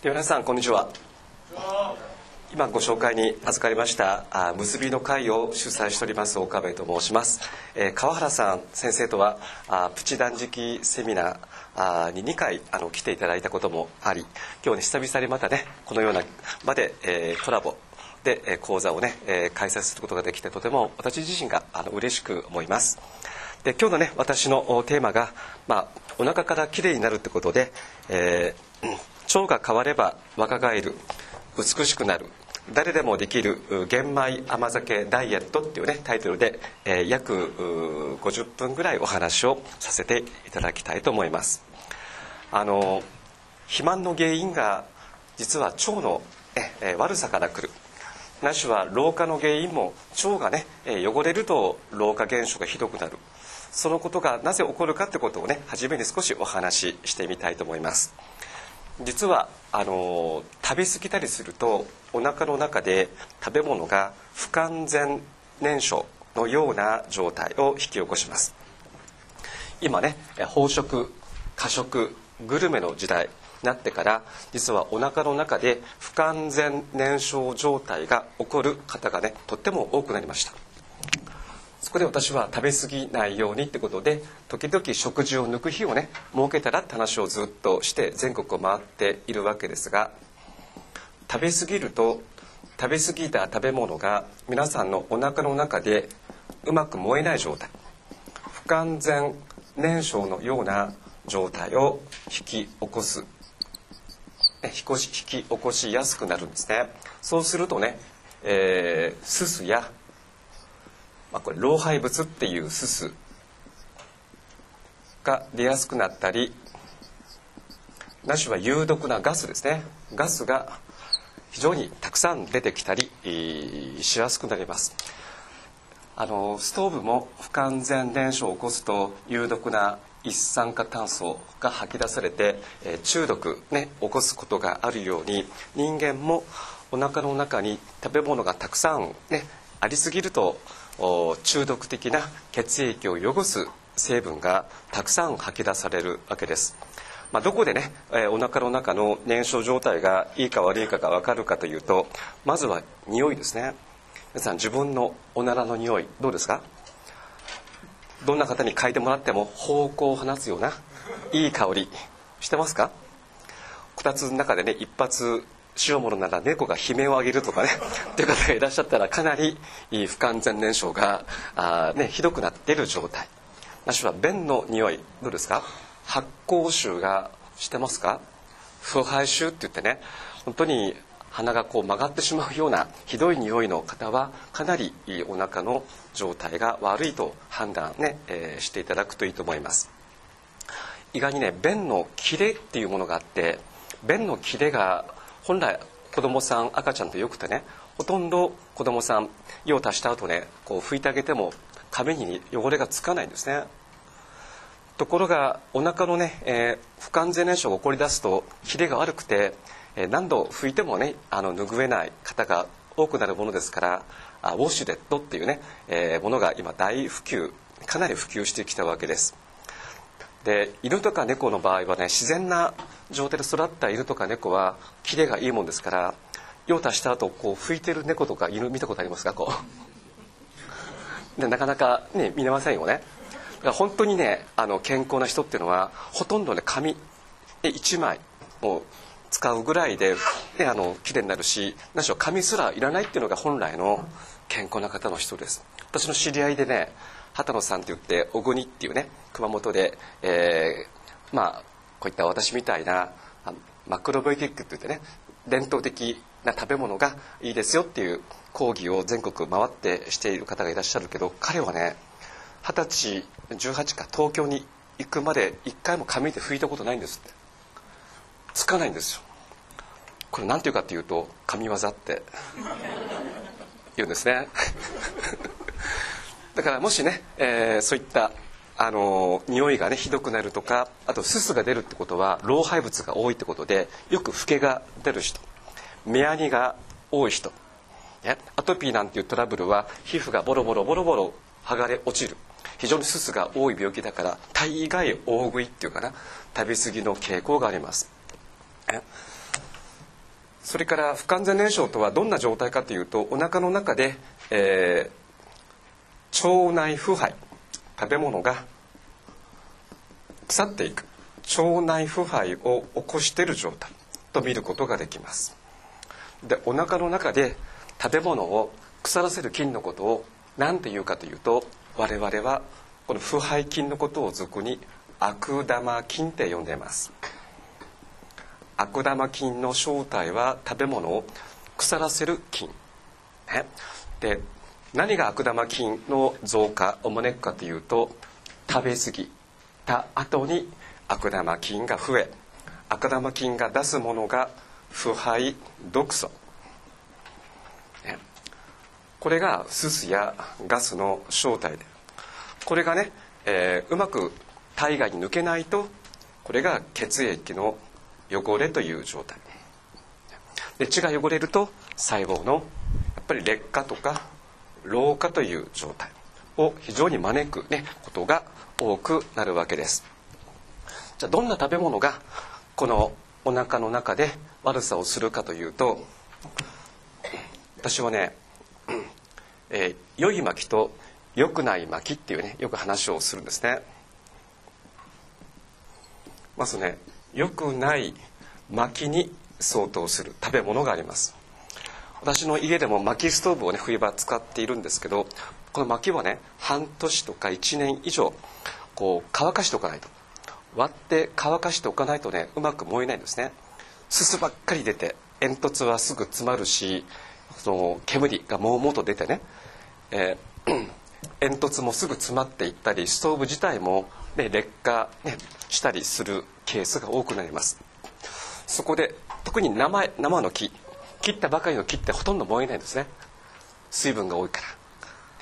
皆さんこんにちは。今ご紹介に預かりました結びの会を主催しております岡部と申します。川原さん先生とはプチ断食セミナーに2回来ていただいたこともあり、今日久々にまたねこのような場でコラボで講座をね開催することができて、とても私自身が嬉しく思います。で今日のね私のテーマが、お腹からきれいになるってことで、腸が変われば若返る、美しくなる、誰でもできる玄米甘酒ダイエットっていうねタイトルで、約50分ぐらいお話をさせていただきたいと思います。肥満の原因が実は腸の、悪さから来る。なしは老化の原因も腸がね汚れると老化現象がひどくなる。そのことがなぜ起こるかってことをね初めに少しお話ししてみたいと思います。実は食べ過ぎたりするとお腹の中で食べ物が不完全燃焼のような状態を引き起こします。今ね飽食過食グルメの時代になってから実はお腹の中で不完全燃焼状態が起こる方がねとっても多くなりました。そこで私は食べ過ぎないようにってことで時々食事を抜く日をね設けたらって話をずっとして全国を回っているわけですが、食べ過ぎると食べ過ぎた食べ物が皆さんのお腹の中でうまく燃えない状態、不完全燃焼のような状態を引き起こしやすくなるんですね。そうするとね、すすやこれ老廃物っていうすすが出やすくなったり、なしは有毒なガスですね、ガスが非常にたくさん出てきたりしやすくなります。ストーブも不完全燃焼を起こすと有毒な一酸化炭素が吐き出されて中毒ね起こすことがあるように、人間もお腹の中に食べ物がたくさんねありすぎると中毒的な血液を汚す成分がたくさん吐き出されるわけです。どこでねお腹の中の燃焼状態がいいか悪いかが分かるかというと、まずは匂いですね。皆さん自分のおならの匂いどうですか？どんな方に嗅いでもらっても芳香を放つようないい香りしてますか？こたつの中でね一発塩物なら猫が悲鳴を上げるとかねっていう方がいらっしゃったらかなり不完全燃焼がひどくなっている状態。なしは便の匂いどうですか？発酵臭がしてますか？腐敗臭って言ってね本当に鼻がこう曲がってしまうようなひどい匂いの方はかなりお腹の状態が悪いと判断ね、していただくといいと思います。意外にね便の切れっていうものがあって、便の切れが本来子供さん赤ちゃんとよくてね、ほとんど子供さん用を足した後ねこう拭いてあげても紙に汚れがつかないんですね。ところがお腹のね、不完全燃焼が起こり出すと切れが悪くて何度拭いてもね拭えない方が多くなるものですから、ウォシュレットっていうね、ものが今大普及かなり普及してきたわけです。で犬とか猫の場合はね自然な状態で育った犬とか猫はキレがいいもんですから、用を足した後こう拭いてる猫とか犬見たことありますか？こうでなかなかね見れませんよね。だから本当にね健康な人っていうのはほとんどね紙1枚を使うぐらいで、ね、きれいになるし、何しろ紙すらいらないっていうのが本来の健康な方の人です。私の知り合いでね畑野さんって言って小国っていうね熊本で、こういった私みたいなマクロバイオティックって言ってね伝統的な食べ物がいいですよっていう講義を全国回ってしている方がいらっしゃるけど、彼はね20歳18か東京に行くまで一回も紙で拭いたことないんですって。つかないんですよ。これ何ていうかっていうと神業って言うんですねだからもしね、そういった匂いがねひどくなるとか、あとすすが出るってことは老廃物が多いってことで、よくフケが出る人、目やにが多い人、アトピーなんていうトラブルは皮膚がボロボロ剥がれ落ちる、非常にすすが多い病気だから大概大食いっていうかな食べ過ぎの傾向があります。 それから不完全燃焼とはどんな状態かというと、お腹の中で、腸内腐敗、食べ物が腐っていく腸内腐敗を起こしている状態と見ることができます。で、お腹の中で食べ物を腐らせる菌のことを何て言うかというと、我々はこの腐敗菌のことを俗に悪玉菌って呼んでいます。悪玉菌の正体は食べ物を腐らせる菌、ね、で、何が悪玉菌の増加を招くかというと、食べ過ぎた後に悪玉菌が増え、悪玉菌が出すものが腐敗毒素、ね、これがすすやガスの正体で、これがね、うまく体外に抜けないと、これが血液の汚れという状態で、血が汚れると細胞のやっぱり劣化とか老化という状態を非常に招く、ね、ことが多くなるわけです。じゃあどんな食べ物がこのお腹の中で悪さをするかというと、私はね、良い薪と良くない薪っていうね、よく話をするんですね。まずね、良くない薪に相当する食べ物があります。私の家でも薪ストーブをね、冬場使っているんですけど、この薪はね、半年とか1年以上こう乾かしておかないと、割って乾かしておかないとね、うまく燃えないんですね。すすばっかり出て、煙突はすぐ詰まるし、その煙がもうもと出てね、煙突もすぐ詰まっていったり、ストーブ自体も、ね、劣化、ね、したりするケースが多くなります。そこで特に生の木、切ったばかりの木ってほとんど燃えないんですね。水分が多いから、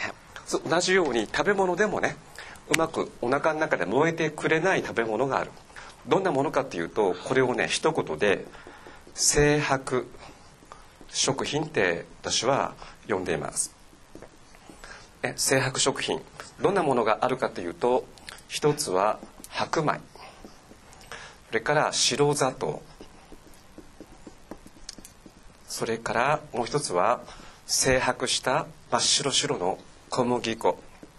ね、同じように食べ物でもね、うまくお腹の中で燃えてくれない食べ物がある。どんなものかっていうと、これをね、一言で精白食品って私は呼んでいます。精白食品、どんなものがあるかというと、一つは白米、それから白砂糖、それからもう一つは精白した真っ白白の小麦粉。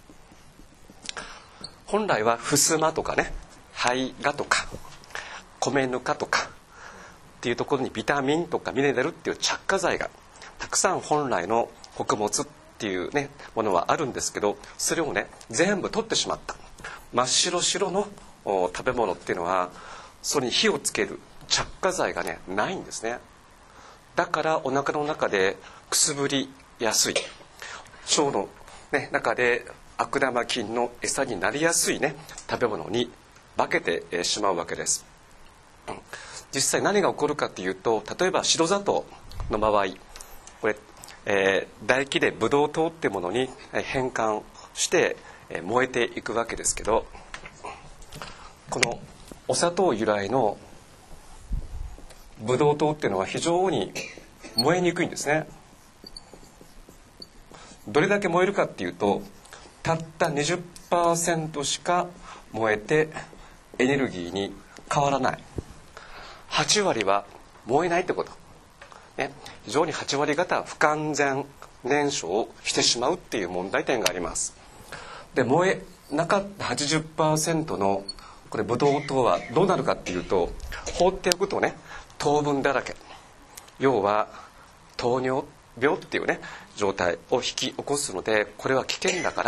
本来は襖とかね、胚芽とか米ぬかとかっていうところにビタミンとかミネラルっていう着火剤がたくさん本来の穀物っていうねものはあるんですけど、それをね全部取ってしまった真っ白白の食べ物っていうのは、それに火をつける着火剤がねないんですね。だからお腹の中でくすぶりやすい、腸の、ね、中で悪玉菌の餌になりやすいね食べ物に化けてしまうわけです。実際何が起こるかというと、例えば白砂糖の場合、これ、唾液でブドウ糖っていうものに変換して燃えていくわけですけど、このお砂糖由来のブドウ糖っていうのは非常に燃えにくいんですね。どれだけ燃えるかっていうと、たった 20% しか燃えてエネルギーに変わらない。8割は燃えないってこと、ね、非常に8割方不完全燃焼をしてしまうっていう問題点があります。で、燃えなかった 80% のこれブドウ糖はどうなるかっていうと、放っておくとね糖分だらけ、要は糖尿病っていうね状態を引き起こすので、これは危険だから、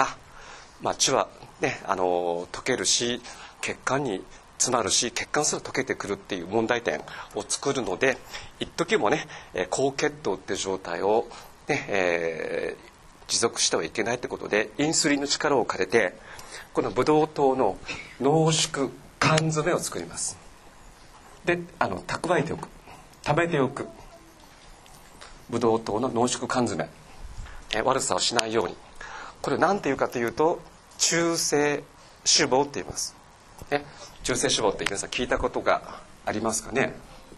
血はね溶けるし、血管に詰まるし、血管すら溶けてくるっていう問題点を作るので、一時もね高血糖っていう状態を、ね持続してはいけないってことで、インスリンの力を借りてこのブドウ糖の濃縮缶詰を作ります。で、蓄えておく、食べておくブドウ糖の濃縮缶詰、悪さをしないように、これを何て言うかというと中性脂肪って言います、中性脂肪って皆さん聞いたことがありますかね。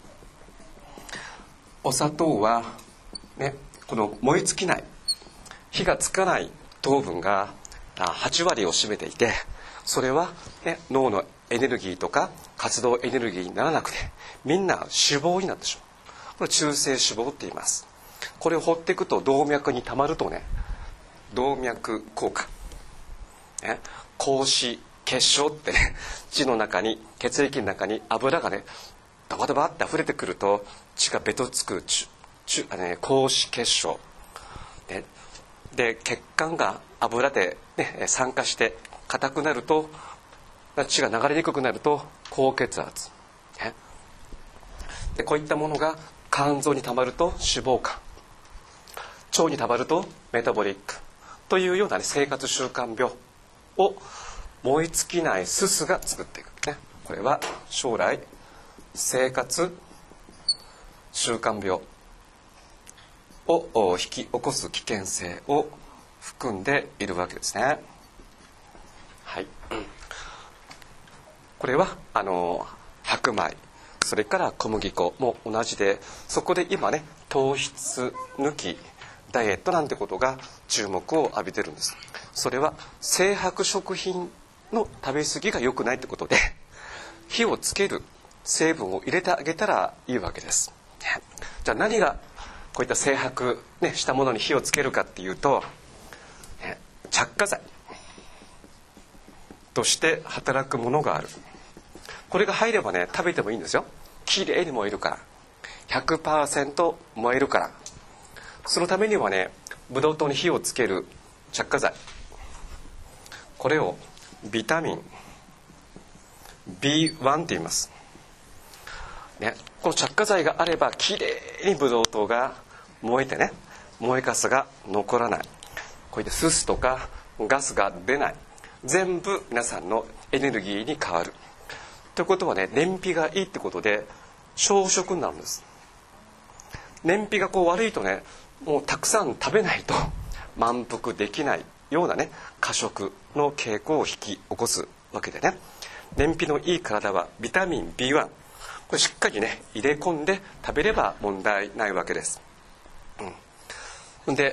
お砂糖は、この燃え尽きない、火がつかない糖分が8割を占めていて、それは、脳のエネルギーとか活動エネルギーにならなくて、みんな脂肪になってしまう。 これ中性脂肪って言います。これを放っていくと動脈に溜まるとね、動脈硬化、高脂血症ってね、血の中に、血液の中に油がねドバドバって溢れてくると血がべとつく高脂血症、ね、で血管が油で、ね、酸化して硬くなると、血が流れにくくなると高血圧、ね、でこういったものが肝臓にたまると脂肪肝、腸にたまるとメタボリックというような、ね、生活習慣病を燃え尽きないすすが作っていく、ね、これは将来生活習慣病を引き起こす危険性を含んでいるわけですね。はい、これは白米、それから小麦粉も同じで、そこで今ね糖質抜きダイエットなんてことが注目を浴びてるんです。それは精白食品の食べ過ぎが良くないってことで、火をつける成分を入れてあげたらいいわけです。じゃあ何がこういった精白、ね、したものに火をつけるかっていうと、着火剤として働くものがある。これが入ればね食べてもいいんですよ。きれいに燃えるから、 100% 燃えるから。そのためにはね、ブドウ糖に火をつける着火剤、これをビタミン B1 って言います、ね、この着火剤があればきれいにブドウ糖が燃えてね、燃えかすが残らない、こういったすすとかガスが出ない、全部皆さんのエネルギーに変わるということはね、燃費がいいってことで小食になるんです。燃費が悪いとね、もうたくさん食べないと満腹できないようなね過食の傾向を引き起こすわけでね、燃費のいい体はビタミン B1、 これしっかりね入れ込んで食べれば問題ないわけです。で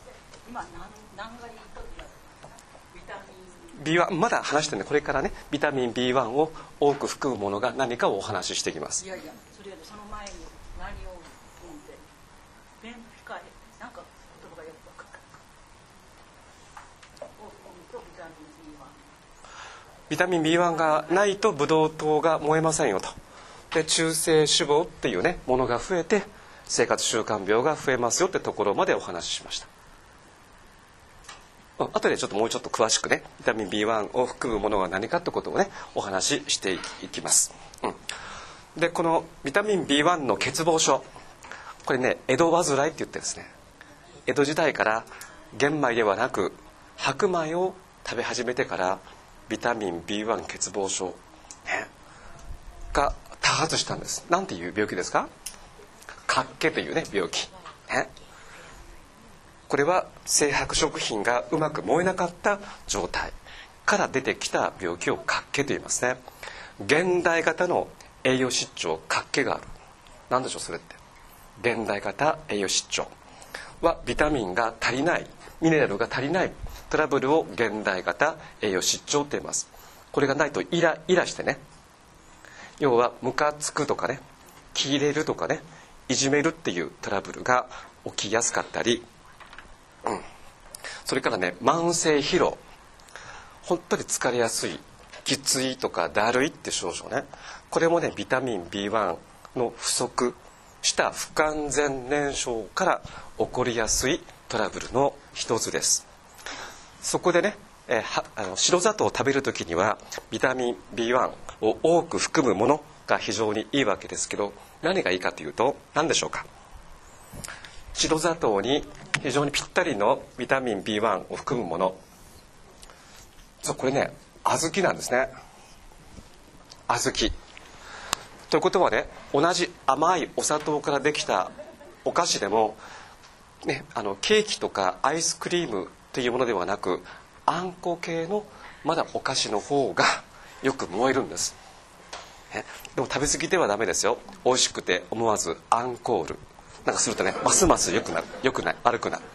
B1 まだ話してるんで、これからねビタミン B1 を多く含むものが何かをお話ししていきます。 いやいや、それよりその前に何を含んで、便秘かなんか言葉がよく分かったを含むとビタミン B1 がないとブドウ糖が燃えませんよと。で中性脂肪っていうねものが増えて生活習慣病が増えますよってところまでお話ししました。後でちょっともうちょっと詳しくねビタミン B1 を含むものが何かってことをねお話ししていきます。でこのビタミン B1 の欠乏症、これね江戸患いって言ってですね、江戸時代から玄米ではなく白米を食べ始めてからビタミン B1 欠乏症、が多発したんです。なんていう病気ですか？脚気というね病気、これは精白食品がうまく燃えなかった状態から出てきた病気を脚気と言いますね。現代型の栄養失調、脚気がある。何でしょうそれって。現代型栄養失調はビタミンが足りない、ミネラルが足りないトラブルを現代型栄養失調って言います。これがないとイライラしてね、要はムカつくとかね、気入れるとかね、いじめるっていうトラブルが起きやすかったり、それからね慢性疲労、本当に疲れやすい、きついとかだるいって症状ね、これもねビタミン B1 の不足した不完全燃焼から起こりやすいトラブルの一つです。そこでね、白砂糖を食べるときにはビタミン B1 を多く含むものが非常にいいわけですけど、何がいいかというと何でしょうか。白砂糖に非常にぴったりのビタミン B1 を含むもの、これね小豆なんですね。小豆ということはね、同じ甘いお砂糖からできたお菓子でも、ね、ケーキとかアイスクリームというものではなく、あんこ系のまだお菓子の方がよく燃えるんです。でも食べ過ぎではダメですよ。美味しくて思わずアンコールなんかするとね、ますます良くなる、良くない、悪くなる。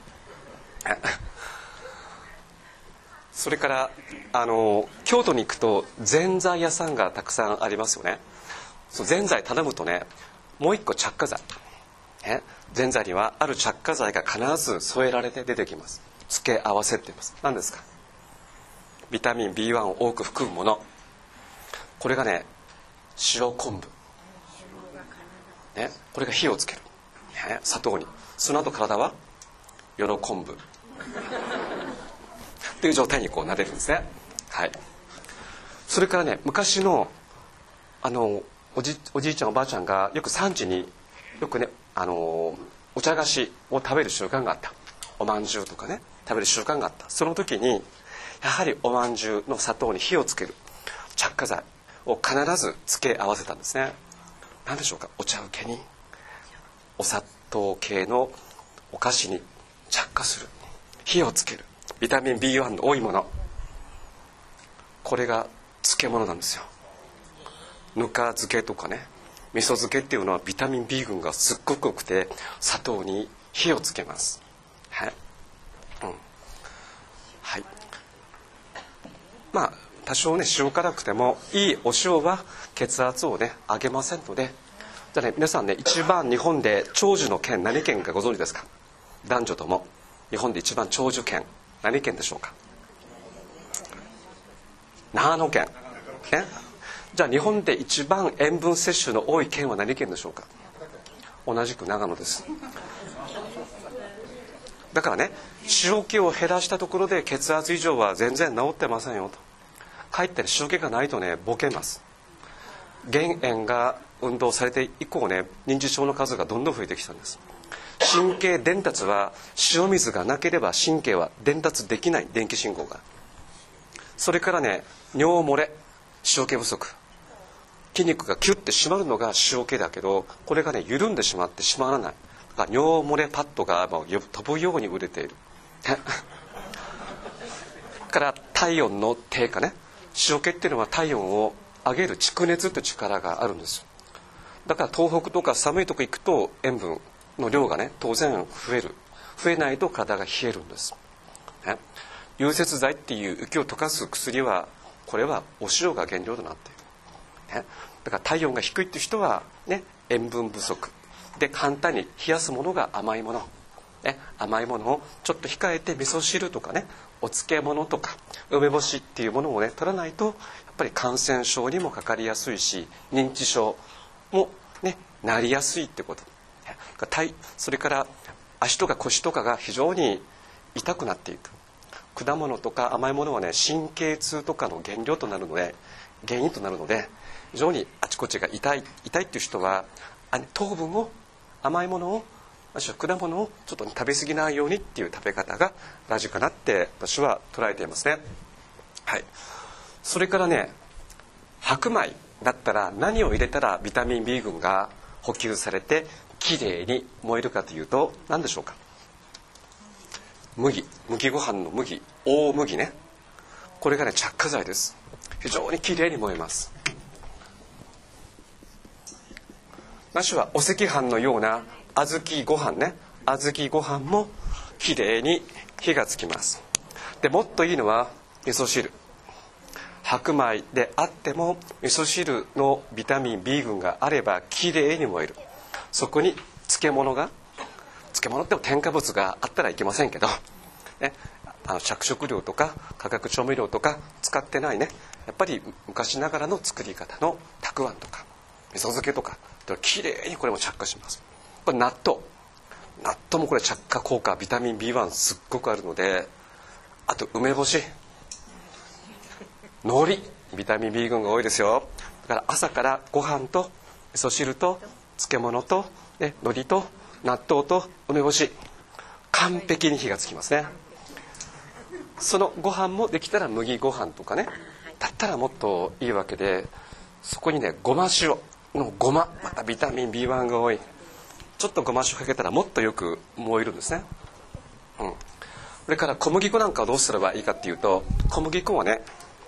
それから京都に行くとぜんざい屋さんがたくさんありますよね。そのぜんざい頼むとね、もう一個着火剤、 ぜんざいにはある着火剤が必ず添えられて出てきます。付け合わせって言います。何ですか？ビタミン B1 を多く含むもの。これがね、白昆布、これが火をつける、砂糖に。その後体は喜ぶという状態にこうなれるんですね。はい。それからね、昔のおじいちゃんおばあちゃんがよく産地によくね、お茶菓子を食べる習慣があった。おまんじゅうとかね、食べる習慣があった。その時にやはりおまんじゅうの砂糖に火をつける着火剤を必ず付け合わせたんですね。何でしょうか？お茶受けにお砂糖系のお菓子に着火する、火をつけるビタミン B1 の多いもの、これが漬物なんですよ。ぬか漬けとかね、味噌漬けっていうのはビタミン B 群がすっごく多くて砂糖に火をつけます。はい、はい。まあ多少ね塩辛くてもいいお塩は血圧をね上げませんので。じゃあね、皆さんね、一番日本で長寿の県何県かご存知ですか？男女とも日本で一番長寿県何県でしょうか？長野県。じゃあ日本で一番塩分摂取の多い県は何県でしょうか？同じく長野です。だからね、塩気を減らしたところで血圧異常は全然治ってませんよと。かえって塩気がないとねボケます。減塩が運動されて以降ね、認知症の数がどんどん増えてきたんです。神経伝達は塩水がなければ神経は伝達できない、電気信号が。それからね、尿漏れ、塩気不足、筋肉がキュッて締まるのが塩気だけど、これがね緩んでしまって締まらない。だから尿漏れパッドがもう飛ぶように売れているから体温の低下ね、塩気っていうのは体温を上げる蓄熱って力があるんです。だから東北とか寒いとこ行くと塩分の量がね当然増える。増えないと体が冷えるんです。融雪剤っていう雪を溶かす薬は、これはお塩が原料となっている。だから体温が低いっていう人はね、塩分不足で簡単に冷やすものが甘いもの、甘いものをちょっと控えて味噌汁とかね、お漬物とか梅干しっていうものをね取らないと、やっぱり感染症にもかかりやすいし、認知症もねなりやすいってこと。それから足とか腰とかが非常に痛くなっていく。果物とか甘いものはね、神経痛とかの原因となるので、非常にあちこちが痛いっていう人は糖分を、甘いものを、果物をちょっと食べ過ぎないようにっていう食べ方が大事かなって私は捉えていますね。はい。それからね、白米だったら何を入れたらビタミン B 群が補給されてきれいに燃えるかというと何でしょうか？麦ご飯の麦、大麦ね、これがね着火剤です。非常にきれいに燃えます。なしはお赤飯のような小豆ご飯ね、小豆ご飯もきれいに火がつきます。でもっといいのは味噌汁。白米であっても味噌汁のビタミン B 群があればきれいに燃える。そこに漬物っても添加物があったらいけませんけど、着色料とか化学調味料とか使ってないね、やっぱり昔ながらの作り方のたくあんとか味噌漬けとかきれいにこれも着火します。これ納豆もこれ着火効果ビタミン B1 すっごくあるので、あと梅干し、海苔、ビタミン B 群が多いですよ。だから朝からご飯と味噌汁と漬物と、海苔と納豆と梅干し、完璧に火がつきますね。そのご飯もできたら麦ご飯とかね、だったらもっといいわけで、そこにねごま塩のごま、またビタミン B1 が多い。ちょっとごま塩かけたらもっとよく燃えるんですね。それから小麦粉なんかをどうすればいいかっていうと、小麦粉はね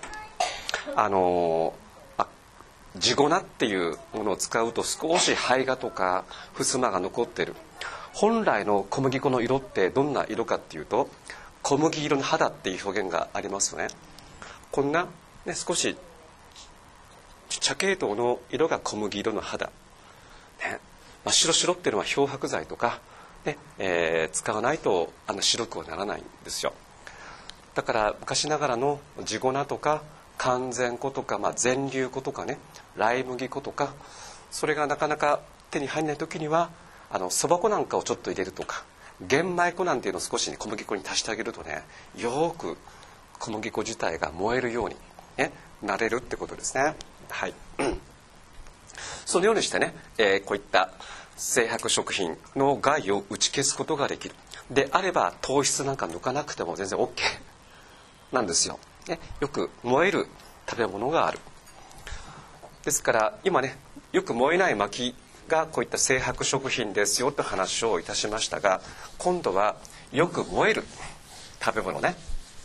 地粉っていうものを使うと少し胚芽とか襖が残っている。本来の小麦粉の色ってどんな色かっていうと、小麦色の肌っていう表現がありますよね。こんな、少し茶系統の色が小麦色の肌、 白っていうのは漂白剤とか、ね使わないと白くはならないんですよ。だから昔ながらの地粉とか完全粉とか、全粒粉とかね、ライ麦粉とか、それがなかなか手に入らない時にはそば粉なんかをちょっと入れるとか、玄米粉なんていうのを少し小麦粉に足してあげるとね、よく小麦粉自体が燃えるように、なれるってことですね。はい、そのようにしてね、こういった精白食品の害を打ち消すことができる。であれば糖質なんか抜かなくても全然 OK なんですよ。よく燃える食べ物がある。ですから今ね、よく燃えない薪がこういった精白食品ですよと話をいたしましたが、今度はよく燃える食べ物ね。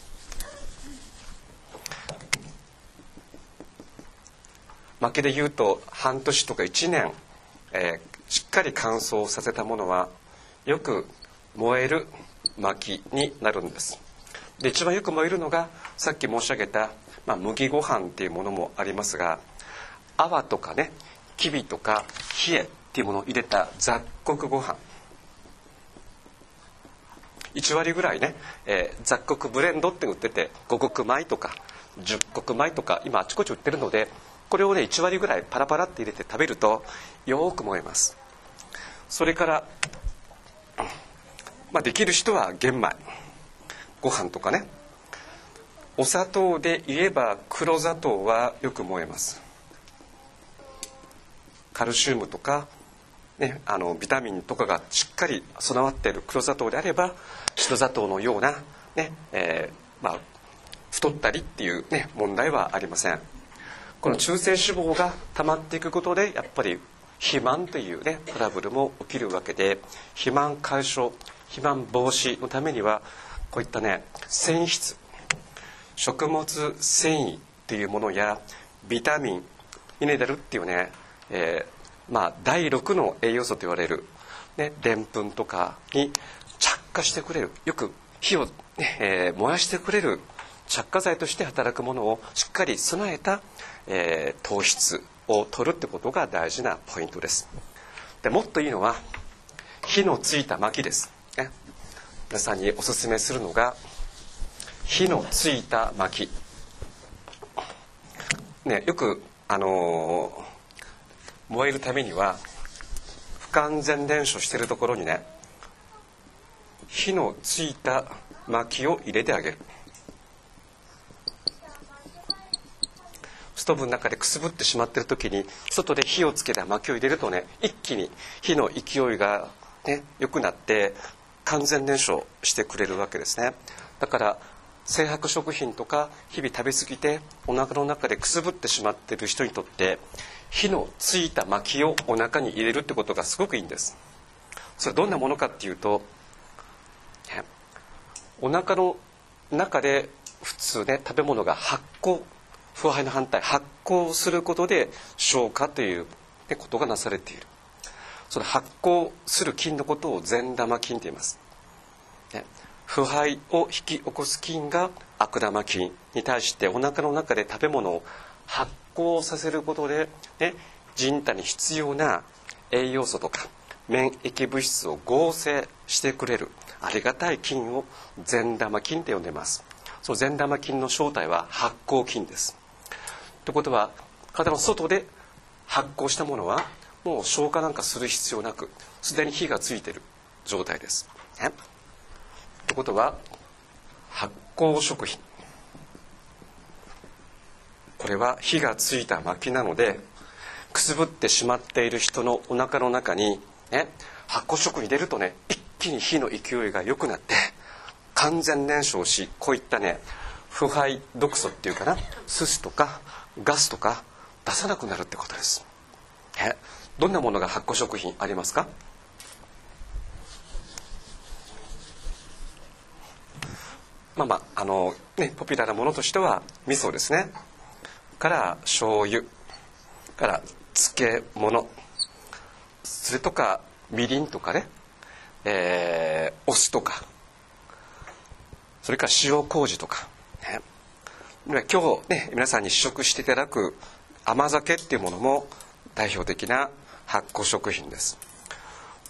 薪で言うと半年とか1年、しっかり乾燥させたものはよく燃える薪になるんです。で一番よく燃えるのがさっき申し上げた、麦ご飯っていうものもありますが、泡とかね、きびとか冷えっていうものを入れた雑穀ご飯、1割ぐらいね、雑穀ブレンドって売ってて、5穀米とか10穀米とか今あちこち売ってるので、これをね1割ぐらいパラパラって入れて食べるとよく燃えます。それから、できる人は玄米ご飯とかね、お砂糖で言えば黒砂糖はよく燃えます。カルシウムとか、ね、ビタミンとかがしっかり備わっている黒砂糖であれば、白砂糖のような、ね太ったりっていう、ね、問題はありません。この中性脂肪が溜まっていくことでやっぱり肥満という、ね、トラブルも起きるわけで、肥満解消、肥満防止のためにはこういったね、繊維質、食物繊維っていうものやビタミン、ミネラルっていうね、第6の栄養素と言われるでんぷんとかに着火してくれる、よく火を、燃やしてくれる着火剤として働くものをしっかり備えた、糖質を取るってことが大事なポイントです。でもっといいのは火のついた薪です、皆さんにおすすめするのが火のついた薪、よく燃えるためには不完全燃焼しているところにね、火のついた薪を入れてあげる。ストーブの中でくすぶってしまっている時に外で火をつけた薪を入れるとね、一気に火の勢いが、良くなって完全燃焼してくれるわけですね。だから精白食品とか日々食べ過ぎてお腹の中でくすぶってしまっている人にとって、火のついた薪をお腹に入れるってことがすごくいいんです。それどんなものかっていうと、お腹の中で普通ね、食べ物が発酵、腐敗の反対、発酵することで消化という、ことがなされている。その発酵する菌のことを善玉菌と言います。腐敗を引き起こす菌が悪玉菌に対して、お腹の中で食べ物を発酵させることで、人体に必要な栄養素とか免疫物質を合成してくれるありがたい菌を善玉菌と呼んでいます。その善玉菌の正体は発酵菌です。ということは、体の外で発酵したものはもう消化なんかする必要なく、すでに火がついている状態です。ということは発酵食品、これは火がついた薪なので、くすぶってしまっている人のお腹の中に、発酵食品入れるとね、一気に火の勢いが良くなって完全燃焼し、こういったね、腐敗毒素っていうかな、すすとかガスとか出さなくなるってことです。どんなものが発酵食品ありますか？ポピュラーなものとしては味噌ですね、から醤油から漬物、それとかみりんとかね、お酢とか、それから塩麹とか、今日ね、皆さんに試食していただく甘酒っていうものも代表的な発酵食品です。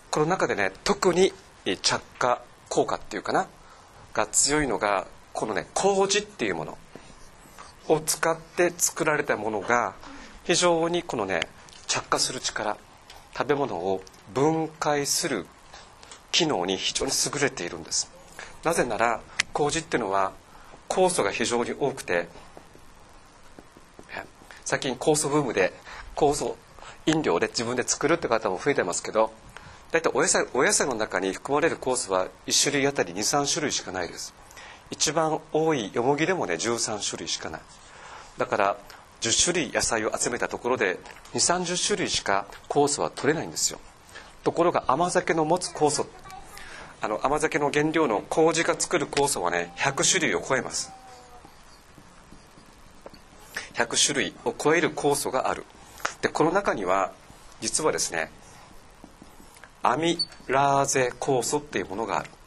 この中でね特に着火効果っていうかなが強いのがこのね麹っていうものを使って作られたものが非常にこのね着火する力、食べ物を分解する機能に非常に優れているんです。なぜなら麹っていうのは酵素が非常に多くて、最近酵素ブームで酵素飲料で自分で作るって方も増えてますけど、だいたいお野菜の中に含まれる酵素は1種類あたり 2,3 種類しかないです。一番多いよもぎでもね13種類しかない。だから10種類野菜を集めたところで 2,30 種類しか酵素は取れないんですよ。ところが甘酒の持つ酵素、甘酒の原料の麹が作る酵素はね100種類を超えます。100種類を超える酵素がある。でこの中には実はですねアミラーゼ酵素っていうものがある。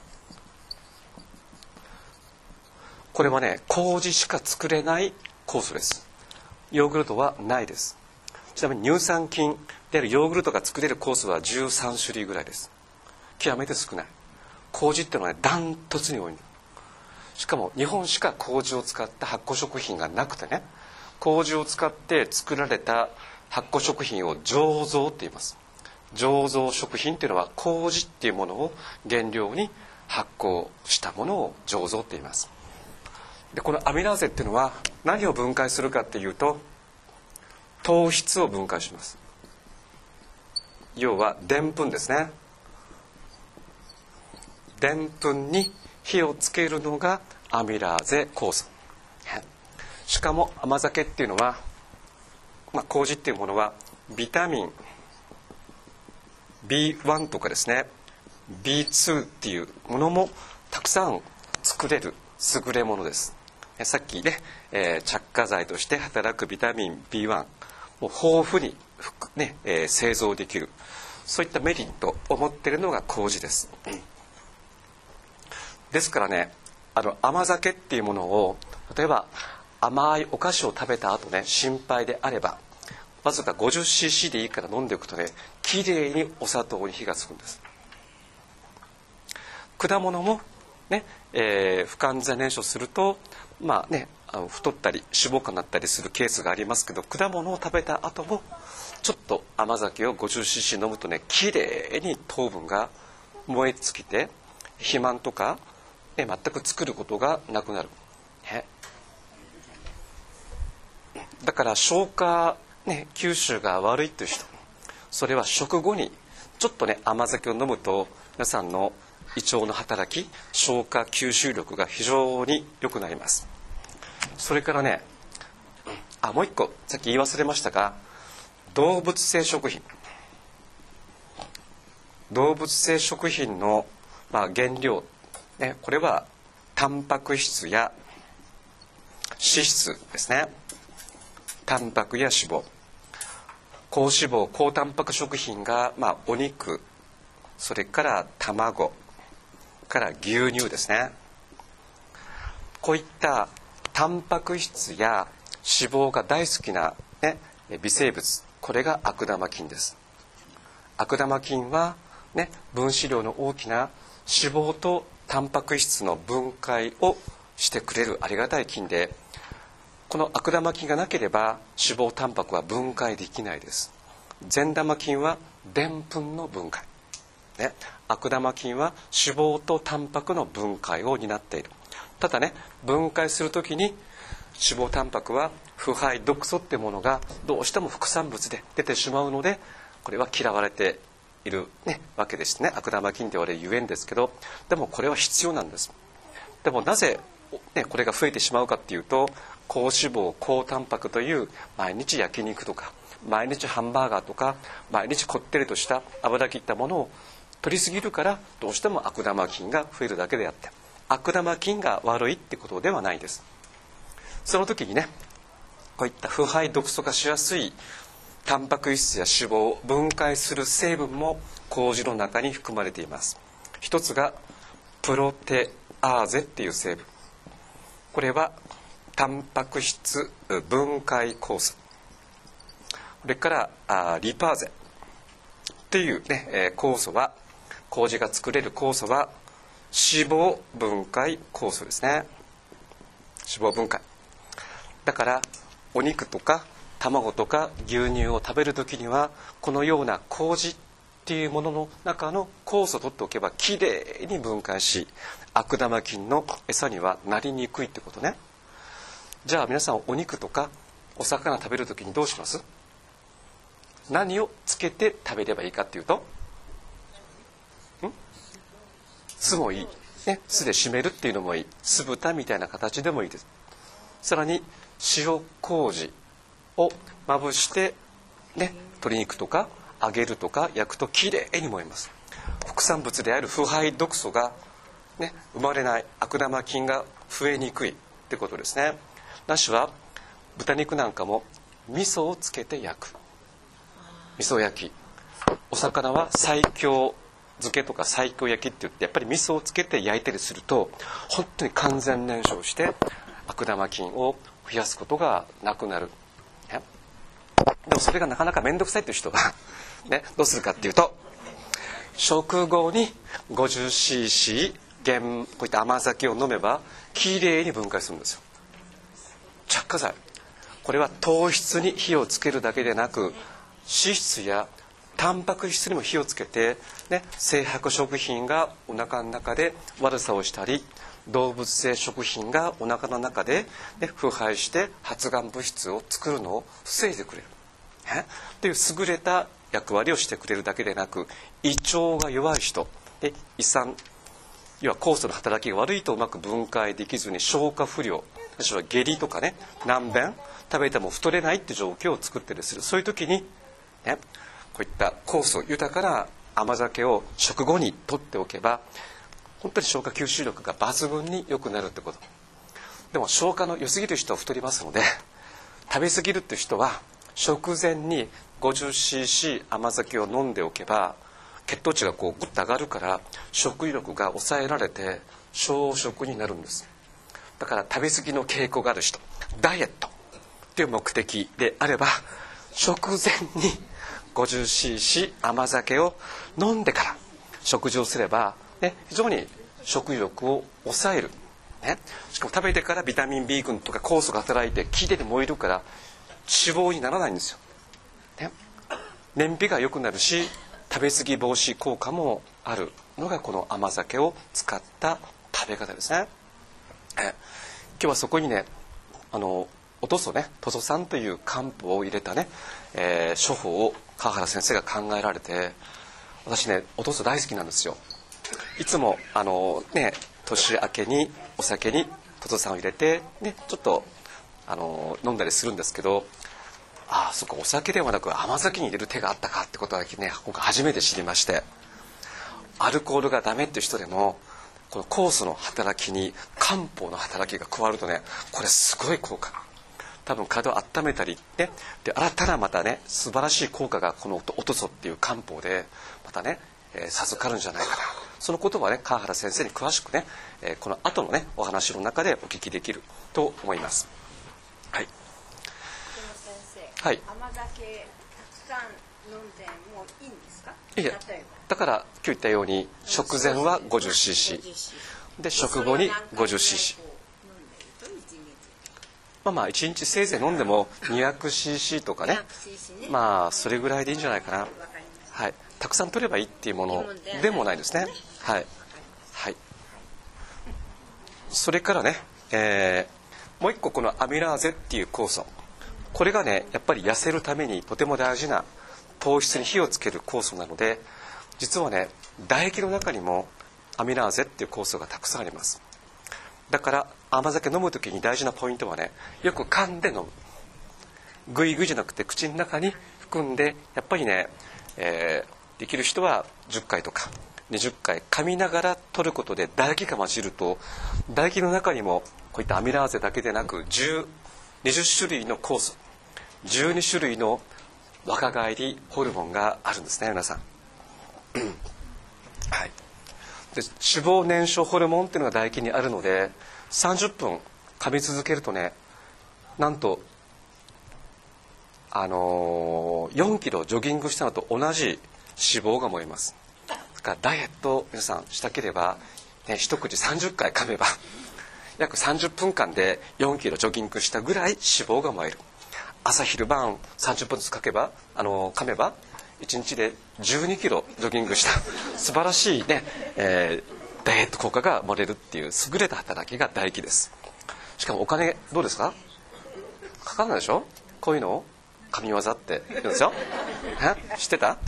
これはね麹しか作れない酵素です。ヨーグルトはないです。ちなみに乳酸菌であるヨーグルトが作れる酵素は13種類ぐらいです。極めて少ない。麹っていうのはねダントツに多い。しかも日本しか麹を使った発酵食品がなくてね、麹を使って作られた発酵食品を醸造って言います。醸造食品っていうのは麹っていうものを原料に発酵したものを醸造って言います。でこのアミラーゼっていうのは何を分解するかっていうと糖質を分解します。要はでんぷんですね。でんぷんに火をつけるのがアミラーゼ酵素。しかも甘酒っていうのは、麹っていうものはビタミン B1 とかですね B2 っていうものもたくさん作れる優れものです。さっきね、着火剤として働くビタミン B1 も豊富に、製造できる、そういったメリットを持っているのが麹です。ですからね甘酒っていうものを例えば甘いお菓子を食べた後ね心配であればわずか 50cc でいいから飲んでおくとねきれいにお砂糖に火がつくんです。果物もね、不完全燃焼すると太ったり脂肪肝になったりするケースがありますけど、果物を食べた後もちょっと甘酒を 50cc 飲むとねきれいに糖分が燃え尽きて肥満とか全く作ることがなくなる。だから消化、吸収が悪いという人、それは食後にちょっとね甘酒を飲むと皆さんの胃腸の働き、消化吸収力が非常に良くなります。それからねもう一個さっき言い忘れましたが、動物性食品の、原料これはタンパク質や脂質ですね。タンパクや脂肪、高脂肪高タンパク食品が、お肉、それから卵から牛乳ですね。こういったタンパク質や脂肪が大好きな、微生物、これが悪玉菌です。悪玉菌は、分子量の大きな脂肪とタンパク質の分解をしてくれるありがたい菌で、この悪玉菌がなければ脂肪タンパクは分解できないです。善玉菌はでんぷんの分解、悪玉菌は脂肪とタンパクの分解を担っている。ただね分解するときに脂肪タンパクは腐敗毒素ってものがどうしても副産物で出てしまうので、これは嫌われている、わけですね。悪玉菌って言われるゆえんですけど、でもこれは必要なんです。でもなぜ、これが増えてしまうかっていうと、高脂肪高タンパクという毎日焼肉とか毎日ハンバーガーとか毎日こってりとした油切ったものを取りすぎるからどうしても悪玉菌が増えるだけであって、悪玉菌が悪いってことではないです。その時にねこういった腐敗毒素化しやすいタンパク質や脂肪を分解する成分も麹の中に含まれています。一つがプロテアーゼっていう成分、これはタンパク質分解酵素、それからリパーゼ、 っていうね、酵素は、麹が作れる酵素は脂肪分解酵素ですね。脂肪分解だから、お肉とか卵とか牛乳を食べるときにはこのような麹っていうものの中の酵素を取っておけばきれいに分解し、悪玉菌の餌にはなりにくいってことね。じゃあ皆さん、お肉とかお魚食べるときにどうします？何をつけて食べればいいかっていうと、酢もいい、ね、酢で締めるっていうのもいい、酢豚みたいな形でもいいです。さらに塩麹をまぶして、ね、鶏肉とか揚げるとか焼くときれいに燃えます。副産物である腐敗毒素が、ね、生まれない、悪玉菌が増えにくいってことですね。なしは豚肉なんかも味噌をつけて焼く、味噌焼き。お魚は西京漬けとか西京焼きって言って、やっぱり味噌をつけて焼いたりすると本当に完全燃焼して悪玉菌を増やすことがなくなる。でもそれがなかなか面倒くさいという人が、ね、どうするかっていうと、食後に 50cc こういった甘酒を飲めばきれいに分解するんですよ。着火剤、これは糖質に火をつけるだけでなく、脂質やタンパク質にも火をつけて、ね、精白食品がお腹の中で悪さをしたり、動物性食品がお腹の中で、ね、腐敗して発がん物質を作るのを防いでくれる、っていう優れた役割をしてくれるだけでなく、胃腸が弱い人で、胃酸、要は酵素の働きが悪いとうまく分解できずに消化不良、私は下痢とかね、軟便、食べても太れないって状況を作ったりする。そういう時に、ね、こういった酵素豊かな甘酒を食後に取っておけば、本当に消化吸収力が抜群に良くなるってこと。でも消化の良すぎる人は太りますので、食べ過ぎるって人は食前に 50cc 甘酒を飲んでおけば、血糖値がこうグッと上がるから食欲が抑えられて小食になるんです。だから食べ過ぎの傾向がある人、ダイエットっていう目的であれば、食前に 50cc 甘酒を飲んでから食事をすれば、ね、非常に食欲を抑える、ね、しかも食べてからビタミン B 群とか酵素が働いてきれいに燃えるから脂肪にならないんですよ、ね、燃費が良くなるし、食べ過ぎ防止効果もあるのがこの甘酒を使った食べ方ですね。今日はそこにね、おとそね、とそ酸という漢方を入れたね、処方を川原先生が考えられて、私ね、おとそ大好きなんですよ。いつも年明けにお酒にとそ酸を入れて、ね、ちょっと飲んだりするんですけど、そっか、お酒ではなく甘酒に入れる手があったかってことはね、今回初めて知りまして、アルコールがダメっていう人でもこの酵素の働きに漢方の働きが加わるとね、これすごい効果、多分体を温めたり、ね、で新たなまたね、素晴らしい効果がこのおとそっていう漢方でまたね、授かるんじゃないかな。そのことはね、川原先生に詳しくね、この後のねお話の中でお聞きできると思います。はい。 先生、 はい、 甘酒たくさん飲んでもいいんですか？ いや、だから今日言ったように食前は 50cc で食後に 50cc、 まあ1日せいぜい飲んでも 200cc とかね、まあそれぐらいでいいんじゃないかな。はい、たくさん取ればいいっていうものでもないですね。はい、はい、それからね、もう一個このアミラーゼっていう酵素、これがねやっぱり痩せるためにとても大事な糖質に火をつける酵素なので、実はね唾液の中にもアミラーゼっていう酵素がたくさんあります。だから甘酒飲む時に大事なポイントはね、よく噛んで飲む、グイグイじゃなくて口の中に含んで、やっぱりね、できる人は10回とか20回噛みながら取ることで唾液が混じると、唾液の中にもこういったアミラーゼだけでなく20種類の酵素、12種類の若返りホルモンがあるんですね、皆さん。はい、で脂肪燃焼ホルモンっていうのが唾液にあるので、30分噛み続けるとね、なんと4キロジョギングしたのと同じ脂肪が燃えます。だからダイエットを皆さんしたければ、一口30回噛めば約30分間で4キロジョギングしたぐらい脂肪が燃える。朝昼晩30分ずつ噛めば1日で12キロジョギングした素晴らしいね、ダイエット効果が漏れるっていう優れた働きが唾液です。しかもお金どうですか？かかんないでしょ？こういうのを神業って言うんですよ。知ってた？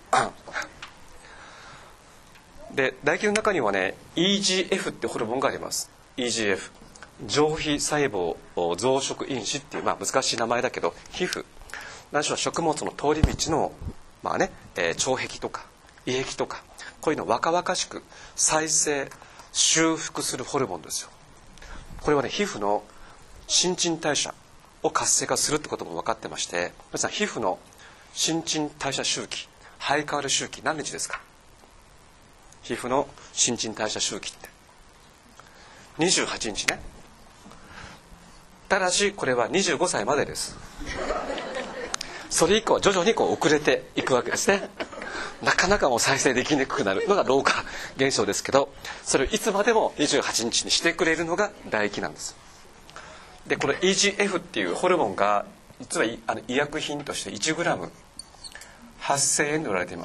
で唾液の中にはね EGF ってホルモンがあります。 EGF 上皮細胞増殖因子っていう、難しい名前だけど皮膚ないしは食物の通り道の、腸壁とか胃壁とかこういうのを若々しく再生修復するホルモンですよ。これはね皮膚の新陳代謝を活性化するってことも分かってまして、皆さん皮膚の新陳代謝周期生え変わる周期何日ですか？皮膚の新陳代謝周期って28日ね。ただしこれは25歳までです。それ以降徐々に遅れていくわけですね。なかなかもう再生できにくくなるのが老化現象ですけど、それをいつまでも28日にしてくれるのが唾液なんです。でこの EGF っていうホルモンが実は医薬品として 1g8000 円で売られています、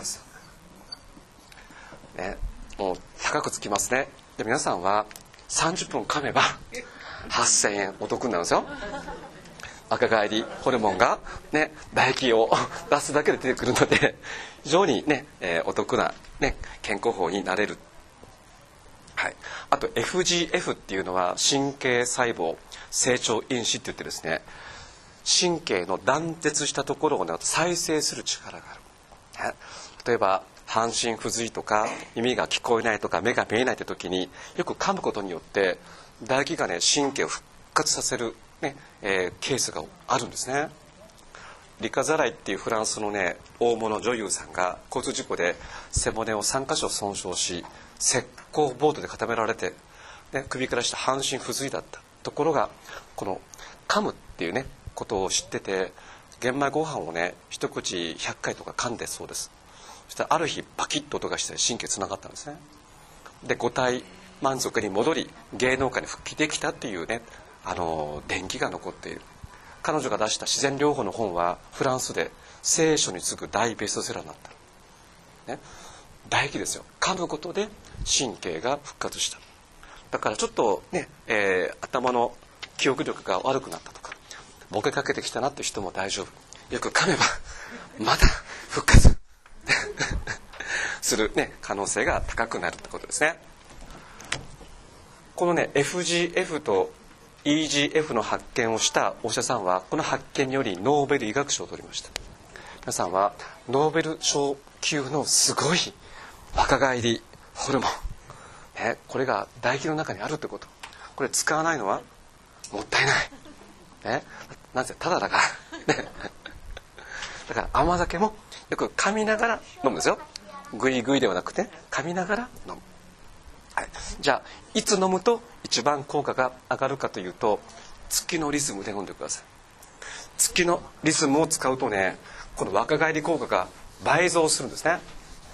もう高くつきますね。で皆さんは30分噛めば8000円お得になるんですよ。若返りホルモンが、唾液を出すだけで出てくるので非常に、お得な、健康法になれる。あと FGF っていうのは神経細胞成長因子って言ってですね、神経の断絶したところを、再生する力がある。例えば半身不随とか耳が聞こえないとか目が見えないという時によく噛むことによって唾液が神経を復活させる、ケースがあるんですね。リカ・ザライっていうフランスの大物女優さんが交通事故で背骨を3カ所損傷し石膏ボードで固められて、首から下半身不随だったところがこの噛むっていうことを知ってて玄米ご飯を一口100回とか噛んでそうです。そしてある日バキッと音がして神経つながったんですね。で五体満足に戻り芸能界に復帰できたっていう伝記が残っている。彼女が出した自然療法の本はフランスで聖書に次ぐ大ベストセラーになった、唾液ですよ。噛むことで神経が復活した。だからちょっと頭の記憶力が悪くなったとかボケかけてきたなって人も大丈夫。よく噛めばまた復活する、可能性が高くなるってことですね。このFGF と EGF の発見をしたお医者さんはこの発見によりノーベル医学賞を取りました。皆さんはノーベル賞級のすごい若返りホルモン、これが唾液の中にあるってこと。これ使わないのはもったいない、なぜ？ただだからだから甘酒もよく噛みながら飲むんですよ。グイグイではなくて噛みながら飲む。じゃあいつ飲むと一番効果が上がるかというと月のリズムで飲んでください。月のリズムを使うとこの若返り効果が倍増するんですね。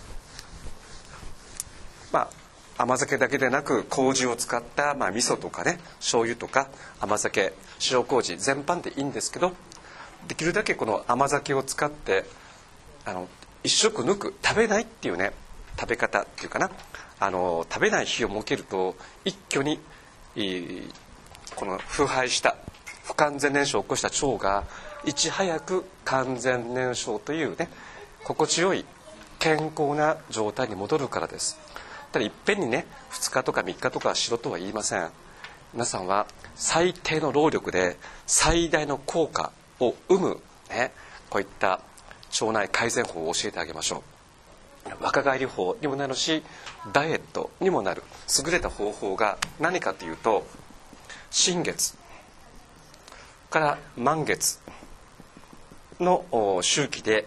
甘酒だけでなく麹を使った、味噌とか醤油とか甘酒塩麹全般でいいんですけど、できるだけこの甘酒を使って一食抜く食べないっていう食べ方っていうかな、食べない日を設けると一挙にこの腐敗した不完全燃焼を起こした腸がいち早く完全燃焼という心地よい健康な状態に戻るからです。ただいっぺんに2日とか3日とかしろとは言いません。皆さんは最低の労力で最大の効果を生む、こういった腸内改善法を教えてあげましょう。若返り法にもなるしダイエットにもなる優れた方法が何かというと、新月から満月の周期で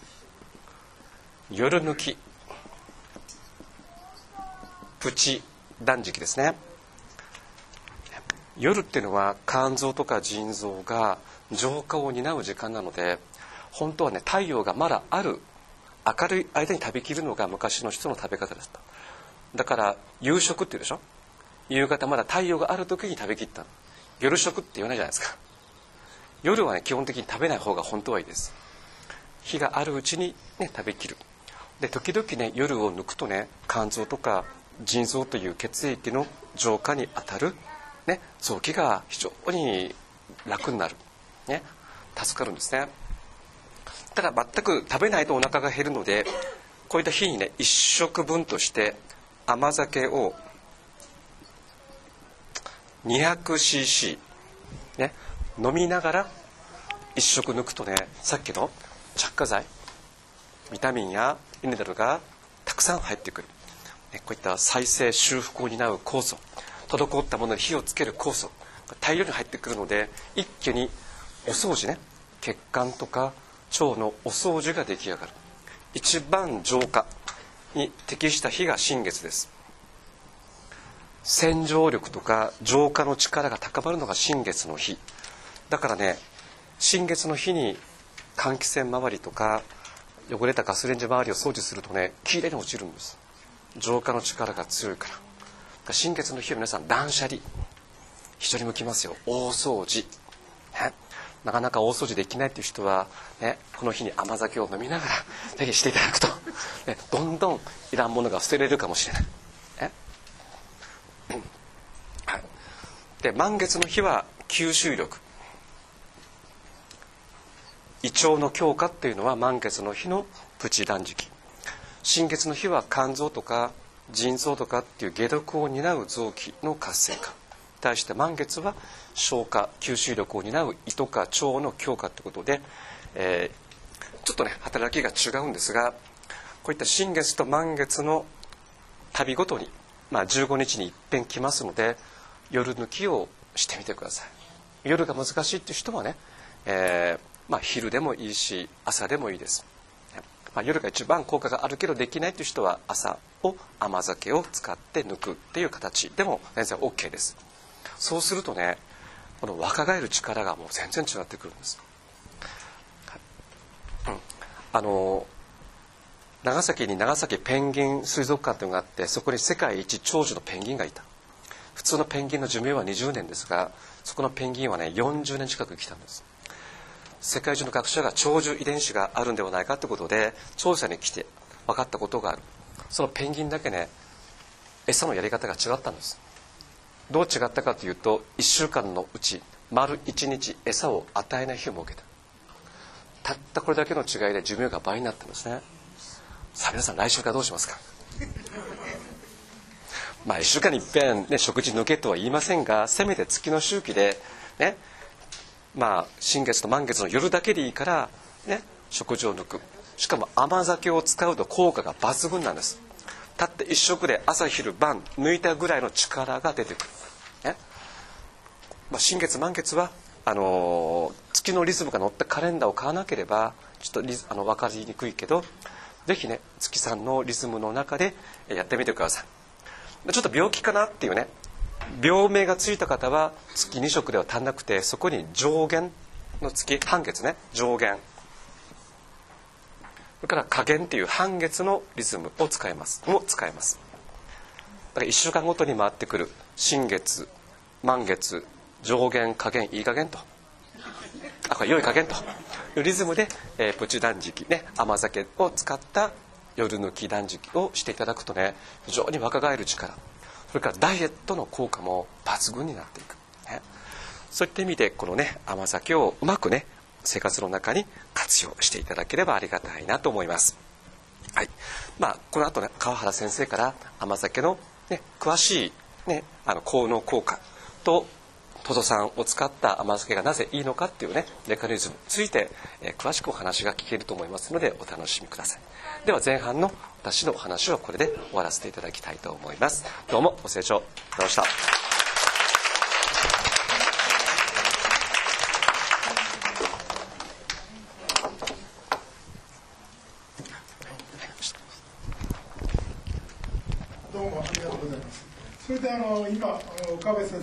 夜抜きプチ断食ですね。夜っていうのは肝臓とか腎臓が浄化を担う時間なので、本当は太陽がまだある明るい間に食べきるのが昔の人の食べ方でした。だから夕食っていうでしょ。夕方まだ太陽がある時に食べきったの。夜食って言わないじゃないですか。夜はね基本的に食べない方が本当はいいです。日があるうちにね食べきる。で時々ね夜を抜くとね肝臓とか腎臓という血液の浄化にあたる、ね、臓器が非常に楽になる、ね、助かるんですね。ただ全く食べないとお腹が減るので、こういった日にね1食分として甘酒を 200cc、ね、飲みながら1食抜くとね、さっきの着火剤ビタミンやミネラルがたくさん入ってくる。こういった再生修復を担う酵素、滞ったものに火をつける酵素大量に入ってくるので、一気にお掃除ね、血管とか腸のお掃除が出来上がる。一番浄化に適した日が新月です。洗浄力とか浄化の力が高まるのが新月の日だからね、新月の日に換気扇周りとか汚れたガスレンジ周りを掃除するとね、きれいに落ちるんです。浄化の力が強いから。新月の日は皆さん断捨離非常に向きますよ。大掃除、ね、なかなか大掃除できないっていう人は、ね、この日に甘酒を飲みながらぜひしていただくと、ね、どんどんいらんものが捨てれるかもしれない、ね。はい、で満月の日は吸収力、胃腸の強化っていうのは満月の日のプチ断食。新月の日は肝臓とか腎臓とかっていう解毒を担う臓器の活性化。対して満月は消化吸収力を担う胃とか腸の強化ということで、ちょっとね働きが違うんですが、こういった新月と満月の旅ごとに、15日に一遍来ますので、夜抜きをしてみてください。夜が難しいっていう人はね、昼でもいいし朝でもいいです。夜が一番効果があるけどできないという人は朝を甘酒を使って抜くっていう形でも全然 OK です。そうするとね、この若返る力がもう全然違ってくるんです。長崎に長崎ペンギン水族館というのがあって、そこに世界一長寿のペンギンがいた。普通のペンギンの寿命は20年ですが、そこのペンギンはね40年近く生きたんです。世界中の学者が長寿遺伝子があるんではないかということで調査に来て分かったことがある。そのペンギンだけね、餌のやり方が違ったんです。どう違ったかというと、1週間のうち丸1日餌を与えない日を設けた。たったこれだけの違いで寿命が倍になったんですね。さあ皆さん、来週からどうしますか。1週間に一遍、ね、食事抜けとは言いませんが、せめて月の周期でね、新月と満月の夜だけでいいから、ね、食事を抜く。しかも甘酒を使うと効果が抜群なんです。たった一食で朝昼晩抜いたぐらいの力が出てくる、ね。新月満月は月のリズムが乗ったカレンダーを買わなければちょっと分かりにくいけど、ぜひね月さんのリズムの中でやってみてください。ちょっと病気かなっていうね、病名がついた方は月2食では足んなくて、そこに上限の月、半月ね、上限、それから下限っていう半月のリズムを使えます。だから1週間ごとに回ってくる新月、満月、上限、下限、いい加減と、これ良い加減というリズムで、プチ断食ね、甘酒を使った夜抜き断食をしていただくとね、非常に若返る力、それからダイエットの効果も抜群になっていく、ね。そういった意味でこのね甘酒をうまくね生活の中に活用していただければありがたいなと思います。はい。この後ね川原先生から甘酒の、ね、詳しい、ね、効能効果とトド酸を使った甘酒がなぜいいのかっていうねメカニズムについて、詳しくお話が聞けると思いますのでお楽しみください。では前半の私のお話はこれで終わらせていただきたいと思います。どうもご清聴ありがとうございました。 どうもありがとうございます。それで今岡部先